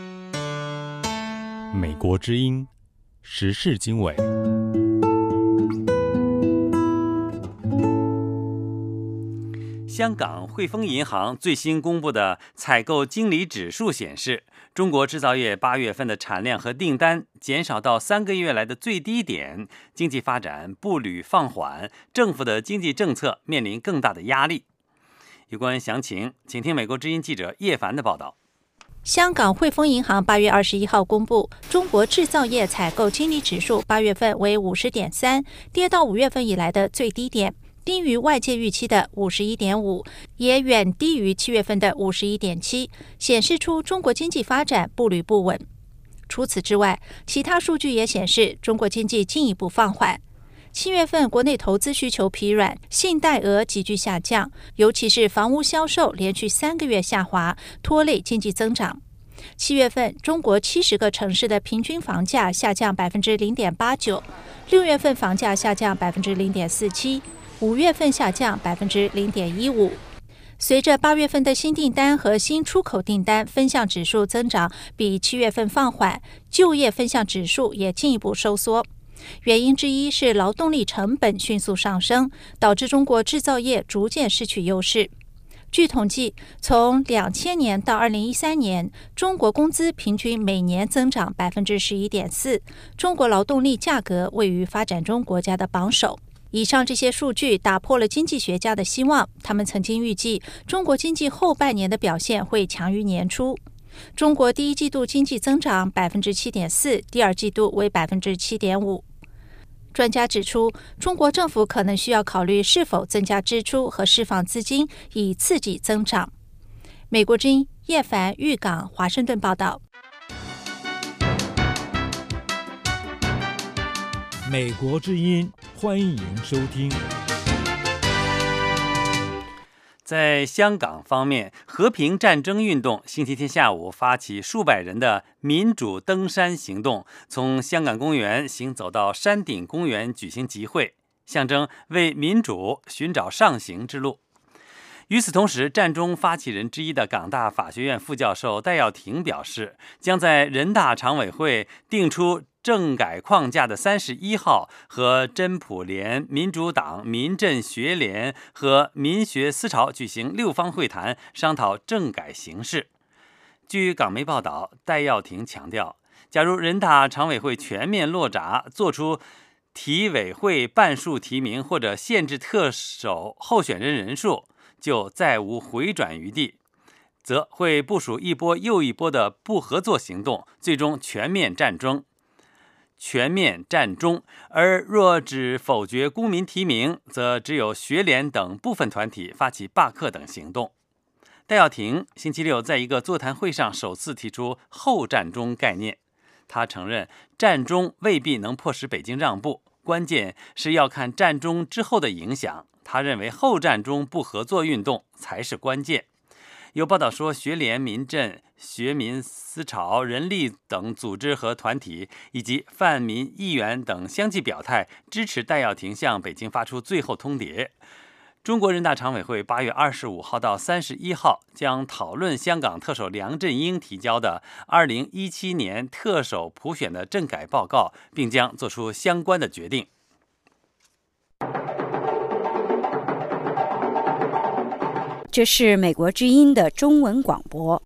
美国之音时事经纬。 香港汇丰银行最新公布的采购经理指数显示，中国制造业8月份的产量和订单减少到3个月来的最低点，经济发展步履放缓，政府的经济政策面临更大的压力。有关详情，请听美国之音记者叶凡的报道。 香港汇丰银行8月21号公布，中国制造业采购经理指数8月份为 50.3， 跌到5月份以来的最低点，低于外界预期的 51.5， 也远低于7月份的 51.7， 显示出中国经济发展步履不稳。除此之外，其他数据也显示中国经济进一步放缓。7月份国内投资需求疲软，信贷额急剧下降，尤其是房屋销售连续3个月下滑，拖累经济增长。7月份，中国70个城市的平均房价下降 0.89%， 6月份房价下降 0.47%， 5月份下降 0.15%。随着8月份的新订单和新出口订单分项指数增长比7月份放缓，就业分项指数也进一步收缩。原因之一是劳动力成本迅速上升，导致中国制造业逐渐失去优势。据统计，从2000年到2013年，中国工资平均每年增长 11.4%， 中国劳动力价格位于发展中国家的榜首。以上这些数据打破了经济学家的希望，他们曾经预计中国经济后半年的表现会强于年初。中国第一季度经济增长 7.4%， 第二季度为 7.5%。专家指出，中国政府可能需要考虑是否增加支出和释放资金，以刺激增长。美国之音叶凡、玉港、华盛顿报道。 美国之音，欢迎收听。 在香港方面，和平战争运动星期天下午发起数百人的民主登山行动，从香港公园行走到山顶公园举行集会，象征为民主寻找上行之路。与此同时，战中发起人之一的港大法学院副教授戴耀廷表示，将在人大常委会定出政改框架的31号和真普联、民主党、民阵学联和民学思潮举行6方会谈，商讨政改形势。据港媒报道，戴耀廷强调，假如人大常委会全面落闸，做出提委会半数提名或者限制特首候选人人数，就再无回转余地，则会部署一波又一波的不合作行动，最终全面战争。 全面战中，而若只否决公民提名，则只有学联等部分团体发起罢课等行动。戴耀廷星期六在一个座谈会上首次提出后战中概念，他承认战中未必能迫使北京让步，关键是要看战中之后的影响。他认为后战中不合作运动才是关键。有报道说，学联、民阵、学民思潮、人力等组织和团体以及泛民议员等相继表态支持戴耀廷向北京发出最后通牒。中国人大常委会8月25号到31号将讨论香港特首梁振英提交的2017年特首普选的政改报告，并将做出相关的决定。 这是美国之音的中文广播。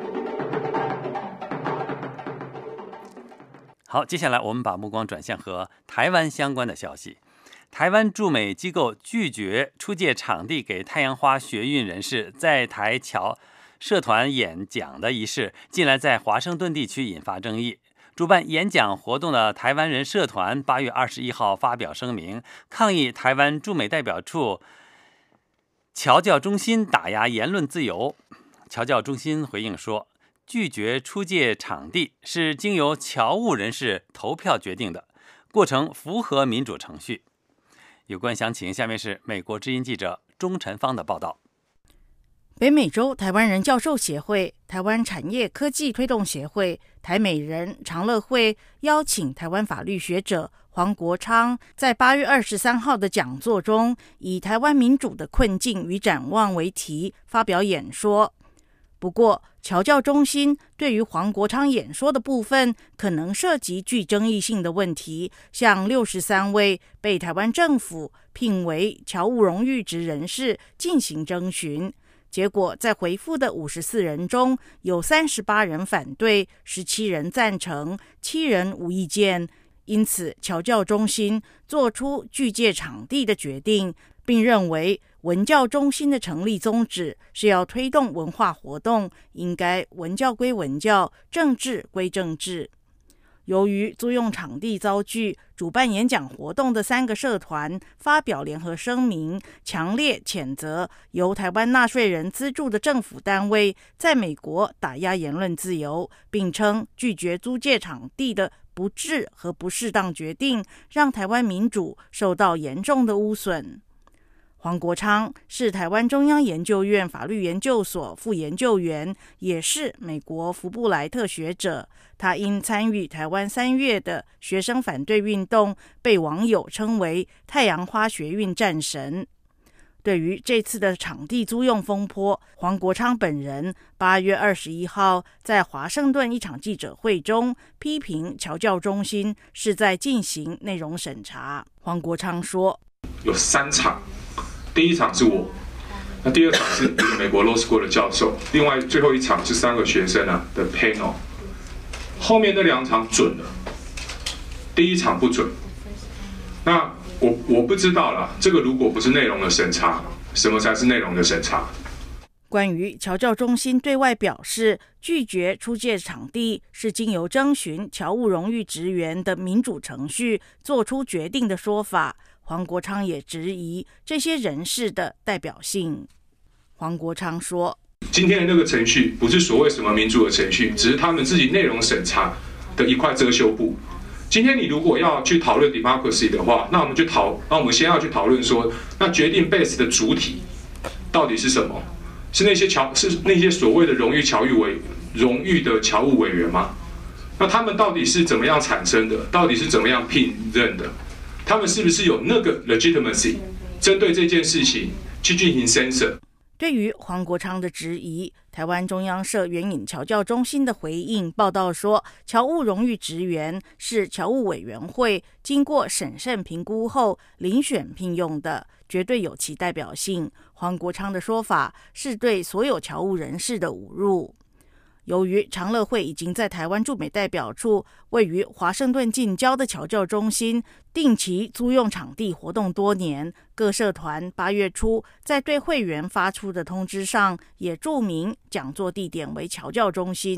好，接下来我们把目光转向和台湾相关的消息。台湾驻美机构拒绝出借场地给太阳花学运人士在台侨社团演讲的一事，近来在华盛顿地区引发争议。主办演讲活动的台湾人社团8月21号发表声明，抗议台湾驻美代表处侨教中心打压言论自由。侨教中心回应说，拒绝出借场地是经由侨务人士投票决定的，过程符合民主程序。有关详情，下面是美国之音记者钟晨芳的报道。 北美洲台湾人教授协会、台湾产业科技推动协会、台美人长乐会邀请台湾法律学者黄国昌在8月23号的讲座中，以台湾民主的困境与展望为题发表演说。不过，侨教中心对于黄国昌演说的部分可能涉及具争议性的问题，向63位被台湾政府聘为侨务荣誉职人士进行征询。结果在回复的54人中，有38人反对，17人赞成，7人无意见。因此，侨教中心做出拒借场地的决定，并认为文教中心的成立宗旨是要推动文化活动，应该文教归文教，政治归政治。由于租用场地遭拒，主办演讲活动的3个社团发表联合声明，强烈谴责由台湾纳税人资助的政府单位在美国打压言论自由，并称拒绝租借场地的不智和不适当决定让台湾民主受到严重的污损。黄国昌是台湾中央研究院法律研究所副研究员，也是美国福布莱特学者。他因参与台湾3月的学生反对运动，被网友称为太阳花学运战神。对于这次的场地租用风波，黄国昌本人8月21号在华盛顿一场记者会中批评侨教中心是在进行内容审查。黄国昌说， 有3场，第一场是我，那第二场是美国 Law School 的教授，另外最后一场是3个学生的 panel。后面那2场准了，第一场不准。那我不知道啦，这个如果不是内容的审查，什么才是内容的审查？ 关于侨教中心对外表示拒绝出借场地是经由征询侨务荣誉职员的民主程序做出决定的说法，黄国昌也质疑这些人士的代表性。黄国昌说， 今天的那个程序不是所谓什么民主的程序，只是他们自己内容审查的一块遮羞布。今天你如果要去讨论 democracy 的话，那我们先要去讨论说，那决定 base 的主体到底是什么？是那些所谓的荣誉的侨务委员吗？那他们到底是怎么样产生的？到底是怎么样聘任的？他们是不是有那个 legitimacy 针对这件事情去进行 censor？ 对于黄国昌的质疑，台湾中央社援引侨教中心的回应报道说，侨务荣誉职员是侨务委员会经过审慎评估后遴选聘用的，绝对有其代表性。黄国昌的说法是对所有侨务人士的侮辱。由于长乐会已经在台湾驻美代表处位于华盛顿近郊的侨教中心定期租用场地活动多年，各社团8月初在对会员发出的通知上也注明讲座地点为侨教中心，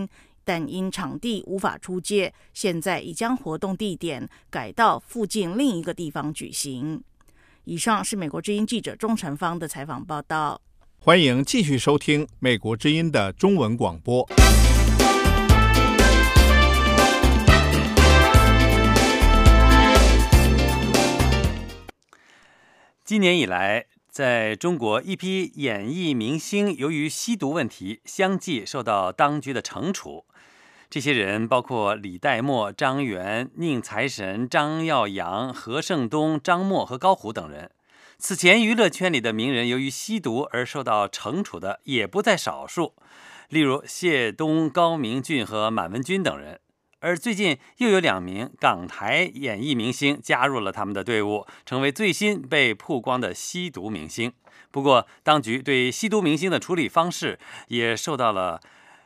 但因场地无法出街，现在已将活动地点改到附近另一个地方举行。以上是美国之音记者钟成芳的采访报道。 欢迎继续收听美国之音的中文广播。 今年以来，在中国一批演艺明星由于吸毒问题相继受到当局的惩处。这些人包括李代沫、张元、宁财神、张耀扬、何胜东、张默和高虎等人。此前娱乐圈里的名人由于吸毒而受到惩处的也不在少数，例如谢东、高明俊和满文军等人。而最近又有2名港台演艺明星加入了他们的队伍，成为最新被曝光的吸毒明星。不过，当局对吸毒明星的处理方式也受到了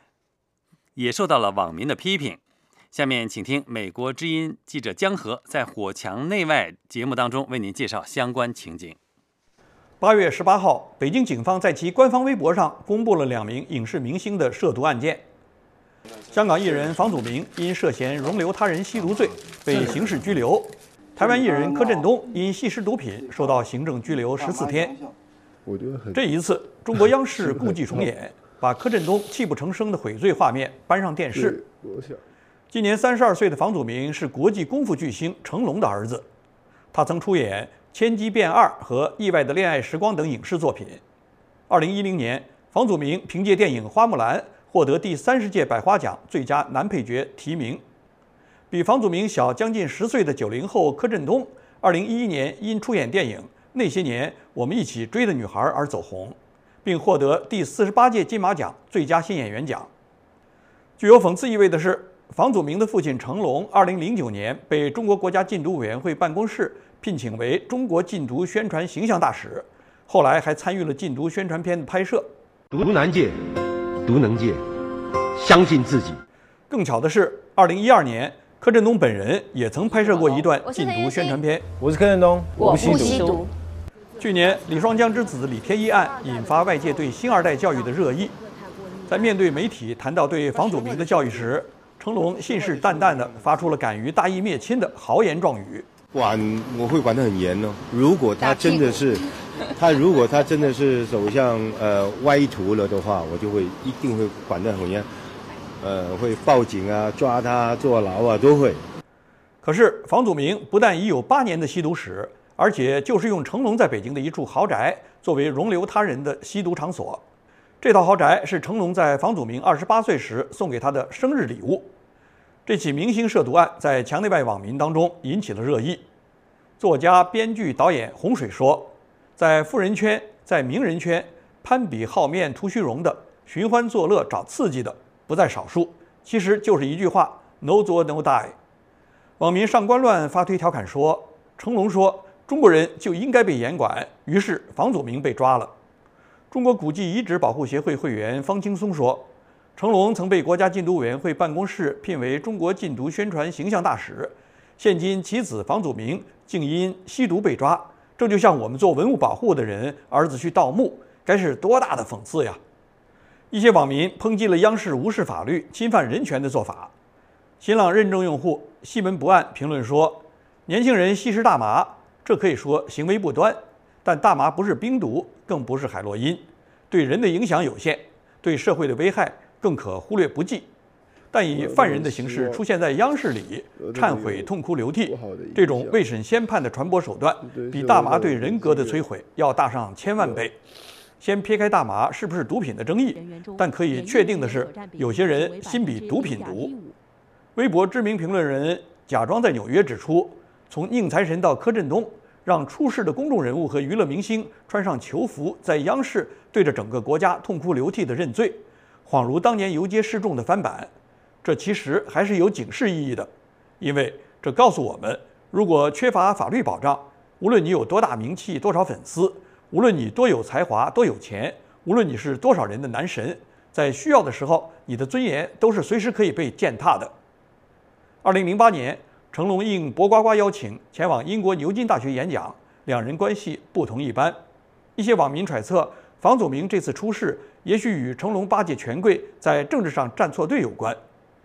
网民的批评。下面请听美国之音记者江河在《火墙内外》节目当中为您介绍相关情景。 8月18号，北京警方在其官方微博上公布了2名影视明星的涉毒案件。香港艺人房祖名因涉嫌容留他人吸毒罪被刑事拘留，台湾艺人柯震东因吸食毒品受到行政拘留14天。这一次，中国央视故伎重演，把柯震东泣不成声的悔罪画面搬上电视。今年32岁的房祖名是国际功夫巨星成龙的儿子，他曾出演《千机变2》和《意外的恋爱时光》等影视作品。2010年，房祖名凭借电影《花木兰》获得第30届百花奖最佳男配角提名。比房祖名小将近10岁的90后柯震东，2011年因出演电影《那些年我们一起追的女孩》而走红，并获得第48届金马奖最佳新演员奖。具有讽刺意味的是，房祖名的父亲成龙2009年被中国国家禁毒委员会办公室聘请为中国禁毒宣传形象大使，后来还参与了禁毒宣传片的拍摄。 毒难戒，毒能戒，相信自己。 更巧的是，2012年，柯震东本人也曾拍摄过一段禁毒宣传片。 我是柯震东，我不吸毒。 去年，李双江之子李天一案引发外界对星二代教育的热议。在面对媒体谈到对房祖名的教育时，成龙信誓旦旦地发出了敢于大义灭亲的豪言壮语。 我会管得很严哦。如果他真的是走向歪途了的话，我就一定会管得很严，会报警啊，抓他坐牢啊，都会。 可是房祖名不但已有8年的吸毒史，而且就是用成龙在北京的一处豪宅作为容留他人的吸毒场所。这套豪宅是成龙在房祖名28岁时送给他的生日礼物。这起明星涉毒案在墙内外网民当中引起了热议。作家、编剧、导演洪水说，在富人圈、在名人圈，攀比好面、图虚荣的、寻欢作乐、找刺激的不在少数。其实就是一句话 ：No 作 No die。网民上官乱发推调侃说，成龙说中国人就应该被严管，于是房祖名被抓了。中国古迹遗址保护协会会员方青松说，成龙曾被国家禁毒委员会办公室聘为中国禁毒宣传形象大使，现今其子房祖名竟因吸毒被抓，这就像我们做文物保护的人儿子去盗墓，该是多大的讽刺呀！一些网民抨击了央视无视法律、侵犯人权的做法。新浪认证用户西门不按评论说，年轻人吸食大麻，这可以说行为不端，但大麻不是冰毒，更不是海洛因，对人的影响有限，对社会的危害更可忽略不计。但以犯人的形式出现在央视里，忏悔痛哭流涕，这种未审先判的传播手段，比大麻对人格的摧毁要大上1000万倍。先撇开大麻是不是毒品的争议，但可以确定的是，有些人心比毒品毒。微博知名评论人假装在纽约指出，从宁财神到柯震东，让出事的公众人物和娱乐明星穿上囚服，在央视对着整个国家痛哭流涕的认罪，恍如当年游街示众的翻版。这其实还是有警示意义的，因为这告诉我们，如果缺乏法律保障，无论你有多大名气、多少粉丝，无论你多有才华、多有钱，无论你是多少人的男神，在需要的时候，你的尊严都是随时可以被践踏的。2008年，成龙应博呱呱邀请前往英国牛津大学演讲，两人关系不同一般。一些网民揣测，房祖名这次出事也许与成龙巴结权贵在政治上站错队有关。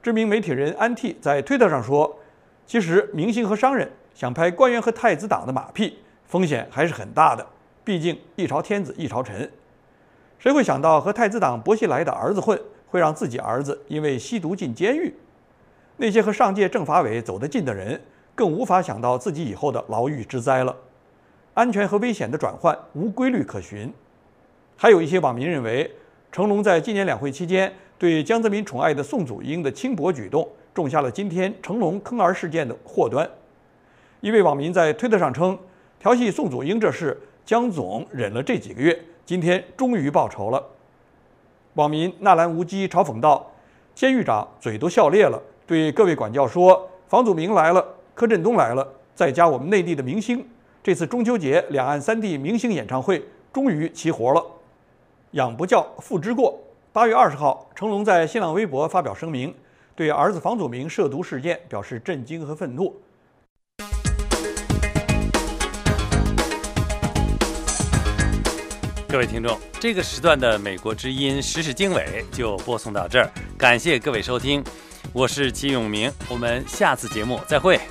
知名媒体人安替在推特上说，其实明星和商人想拍官员和太子党的马屁，风险还是很大的，毕竟一朝天子一朝臣。谁会想到和太子党薄熙来的儿子混，会让自己儿子因为吸毒进监狱？那些和上届政法委走得近的人，更无法想到自己以后的牢狱之灾了。安全和危险的转换无规律可循。还有一些网民认为，成龙在今年两会期间对江泽民宠爱的宋祖英的轻薄举动，种下了今天成龙坑儿事件的祸端。一位网民在推特上称，调戏宋祖英这事，江总忍了这几个月，今天终于报仇了。网民纳兰无羁嘲讽道：“监狱长嘴都笑裂了，对各位管教说，房祖名来了，柯震东来了，再加我们内地的明星，这次中秋节两岸三地明星演唱会终于齐活了。”养不教，父之过。8月20号，成龙在新浪微博发表声明，对儿子房祖名涉毒事件表示震惊和愤怒。 各位听众，这个时段的美国之音时事经纬就播送到这儿，感谢各位收听，我是齐永明，我们下次节目再会。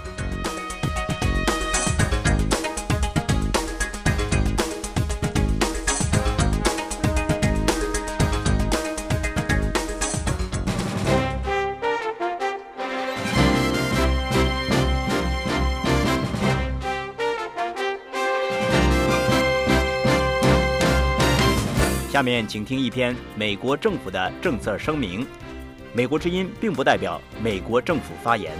下面请听一篇美国政府的政策声明。美国之音并不代表美国政府发言。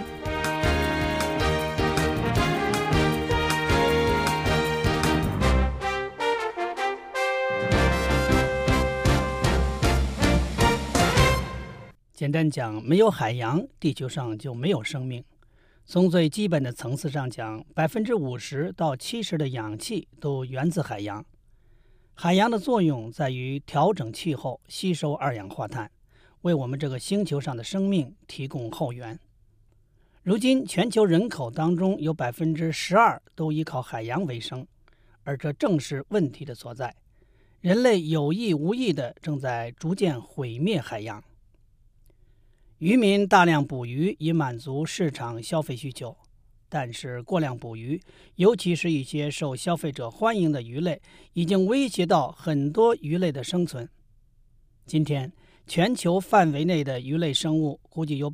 简单讲，没有海洋，地球上就没有生命。从最基本的层次上讲，50%到70%的氧气都源自海洋。海洋的作用在于调整气候，吸收二氧化碳，为我们这个星球上的生命提供后援。如今，全球人口当中有12%都依靠海洋为生，而这正是问题的所在。人类有意无意地正在逐渐毁灭海洋。渔民大量捕鱼以满足市场消费需求。但是过量捕鱼，尤其是一些受消费者欢迎的鱼类，已经威胁到很多鱼类的生存。今天，全球范围内的鱼类生物估计有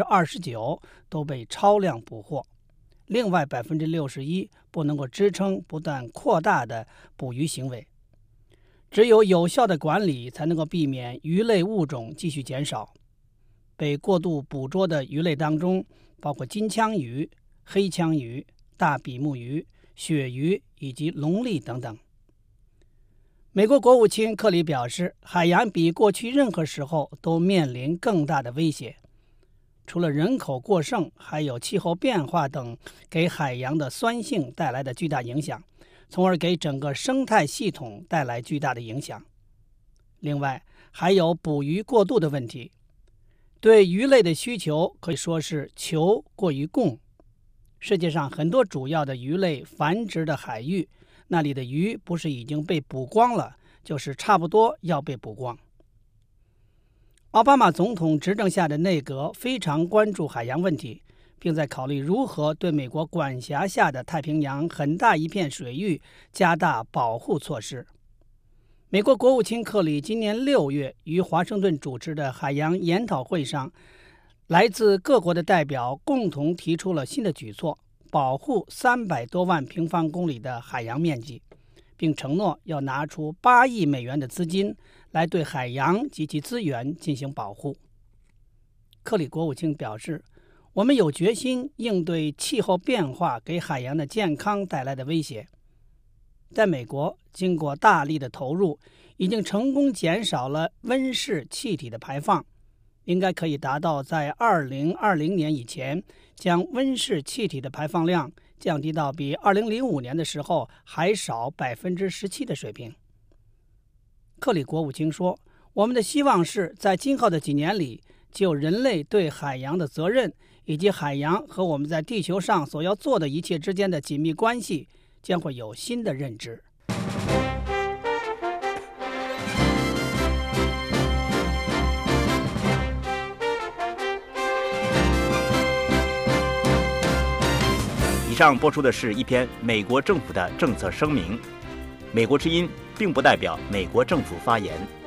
29%都被超量捕获，另外61%不能够支撑不断扩大的捕鱼行为。只有有效的管理，才能够避免鱼类物种继续减少。被过度捕捉的鱼类当中，包括金枪鱼、黑枪鱼、大比目鱼、鳕鱼以及龙利等等。美国国务卿克里表示，海洋比过去任何时候都面临更大的威胁。除了人口过剩，还有气候变化等给海洋的酸性带来的巨大影响，从而给整个生态系统带来巨大的影响。另外，还有捕鱼过度的问题。对鱼类的需求可以说是求过于供。世界上很多主要的鱼类繁殖的海域，那里的鱼不是已经被捕光了，就是差不多要被捕光。奥巴马总统执政下的内阁非常关注海洋问题，并在考虑如何对美国管辖下的太平洋很大一片水域加大保护措施。美国国务卿克里今年6月于华盛顿主持的海洋研讨会上，来自各国的代表共同提出了新的举措，保护300多万平方公里的海洋面积，并承诺要拿出8亿美元的资金来对海洋及其资源进行保护。克里国务卿表示，我们有决心应对气候变化给海洋的健康带来的威胁。在美国，经过大力的投入，已经成功减少了温室气体的排放，应该可以达到在2020年以前将温室气体的排放量降低到比2005年的时候还少17%的水平。克里国务卿说，我们的希望是在今后的几年里，就人类对海洋的责任以及海洋和我们在地球上所要做的一切之间的紧密关系将会有新的认知。 以上播出的是一篇美国政府的政策声明，美国之音并不代表美国政府发言。